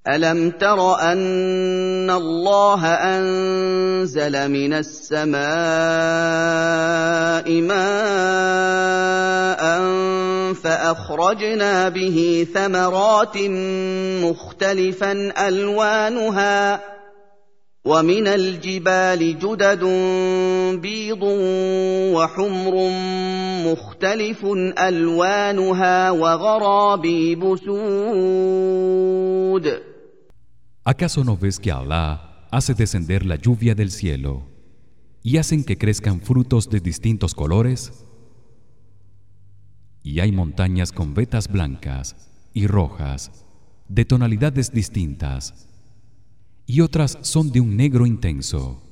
أَلَمْ تَرَ أَنَّ اللَّهَ أَنزَلَ مِنَ السَّمَاءِ مَاءً فَأَخْرَجْنَا بِهِ ثَمَرَاتٍ مُّخْتَلِفًا أَلْوَانُهَا وَمِنَ الْجِبَالِ جُدَدٌ بِيضٌ وَحُمْرٌ مُّخْتَلِفٌ أَلْوَانُهَا وَغَرَابِيبُ سُودٌ ¿Acaso no ves que Allah hace descender la lluvia del cielo y hacen que crezcan frutos de distintos colores? Y hay montañas con vetas blancas y rojas, de tonalidades distintas, y otras son de un negro intenso.